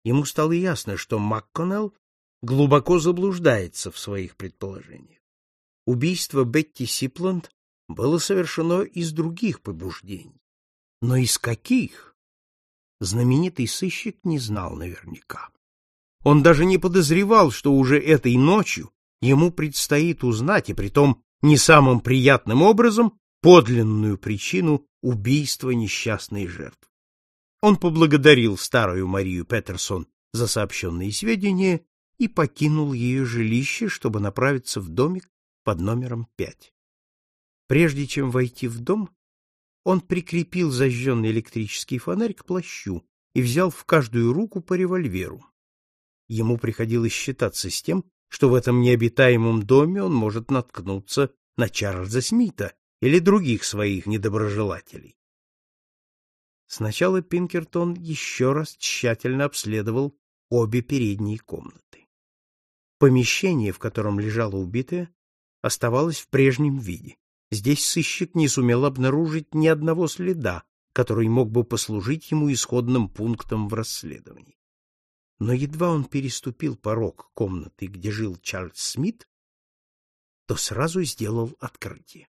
Ему стало ясно, что МакКоннелл глубоко заблуждается в своих предположениях. Убийство Бетти Сипланд было совершено из других побуждений. Но из каких? Знаменитый сыщик не знал наверняка. Он даже не подозревал, что уже этой ночью ему предстоит узнать, и притом не самым приятным образом, подлинную причину убийства несчастной жертвы. Он поблагодарил старую Марию Петерсон за сообщенные сведения и покинул ее жилище, чтобы направиться в домик под номером 5. Прежде чем войти в дом, он прикрепил зажженный электрический фонарь к плащу и взял в каждую руку по револьверу. Ему приходилось считаться с тем, что в этом необитаемом доме он может наткнуться на Чарльза Смита или других своих недоброжелателей. Сначала Пинкертон еще раз тщательно обследовал обе передние комнаты. Помещение, в котором лежала убитая, оставалось в прежнем виде. Здесь сыщик не сумел обнаружить ни одного следа, который мог бы послужить ему исходным пунктом в расследовании. Но едва он переступил порог комнаты, где жил Чарльз Смит, то сразу сделал открытие.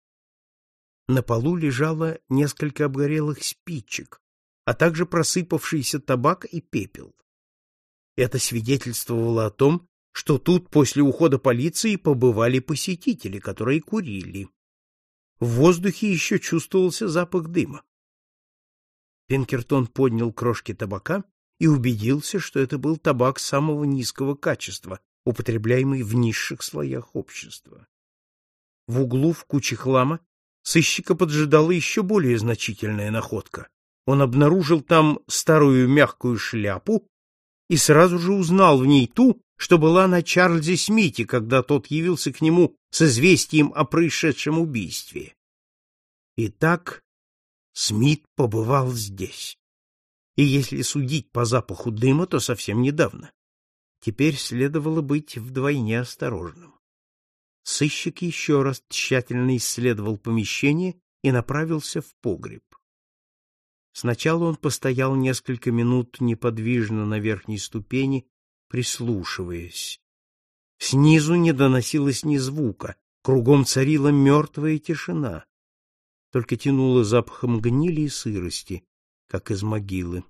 На полу лежало несколько обгорелых спичек, а также просыпавшийся табак и пепел. Это свидетельствовало о том, что тут после ухода полиции побывали посетители, которые курили. В воздухе еще чувствовался запах дыма. Пинкертон поднял крошки табака и убедился, что это был табак самого низкого качества, употребляемый в низших слоях общества. В углу в куче хлама сыщика поджидала еще более значительная находка. Он обнаружил там старую мягкую шляпу и сразу же узнал в ней ту, что была на Чарльзе Смите, когда тот явился к нему с известием о происшедшем убийстве. Итак, Смит побывал здесь. И если судить по запаху дыма, то совсем недавно. Теперь следовало быть вдвойне осторожным. Сыщик еще раз тщательно исследовал помещение и направился в погреб. Сначала он постоял несколько минут неподвижно на верхней ступени, прислушиваясь. Снизу не доносилось ни звука, кругом царила мертвая тишина. Только тянуло запахом гнили и сырости, как из могилы.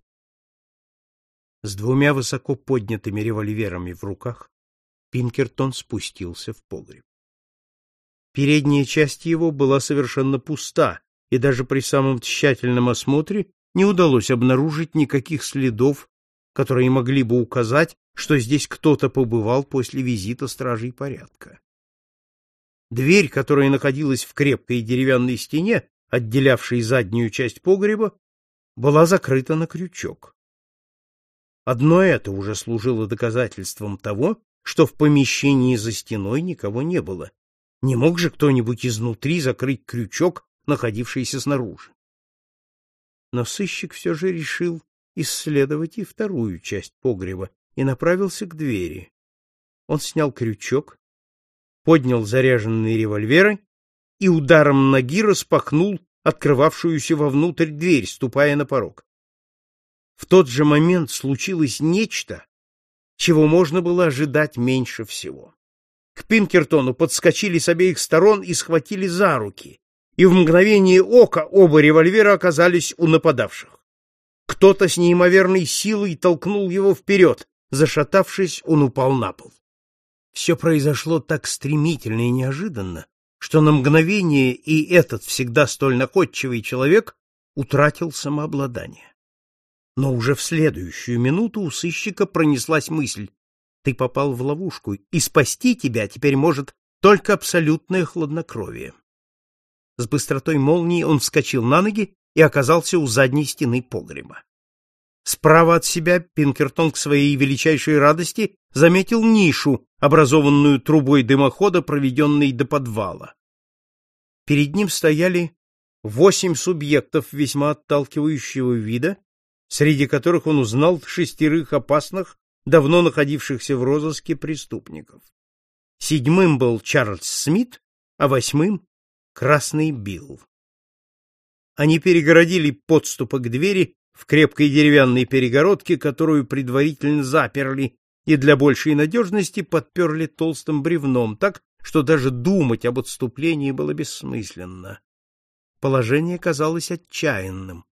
С двумя высоко поднятыми револьверами в руках Пинкертон спустился в погреб. Передняя часть его была совершенно пуста, и даже при самом тщательном осмотре не удалось обнаружить никаких следов, которые могли бы указать, что здесь кто-то побывал после визита стражей порядка. Дверь, которая находилась в крепкой деревянной стене, отделявшей заднюю часть погреба, была закрыта на крючок. Одно это уже служило доказательством того, что в помещении за стеной никого не было. Не мог же кто-нибудь изнутри закрыть крючок, находившийся снаружи. Но сыщик все же решил исследовать и вторую часть погреба и направился к двери. Он снял крючок, поднял заряженные револьверы и ударом ноги распахнул открывавшуюся вовнутрь дверь, ступая на порог. В тот же момент случилось нечто, чего можно было ожидать меньше всего. К Пинкертону подскочили с обеих сторон и схватили за руки, и в мгновение ока оба револьвера оказались у нападавших. Кто-то с неимоверной силой толкнул его вперед. Зашатавшись, он упал на пол. Все произошло так стремительно и неожиданно, что на мгновение и этот всегда столь находчивый человек утратил самообладание. Но уже в следующую минуту у сыщика пронеслась мысль: ты попал в ловушку, и спасти тебя теперь может только абсолютное хладнокровие. С быстротой молнии он вскочил на ноги и оказался у задней стены погреба. Справа от себя Пинкертон к своей величайшей радости заметил нишу, образованную трубой дымохода, проведенной до подвала. Перед ним стояли 8 субъектов весьма отталкивающего вида, среди которых он узнал 6 опасных, давно находившихся в розыске преступников. 7-м был Чарльз Смит, а 8-м — Красный Билл. Они перегородили подступы к двери в крепкой деревянной перегородке, которую предварительно заперли и для большей надежности подперли толстым бревном, так, что даже думать об отступлении было бессмысленно. Положение казалось отчаянным.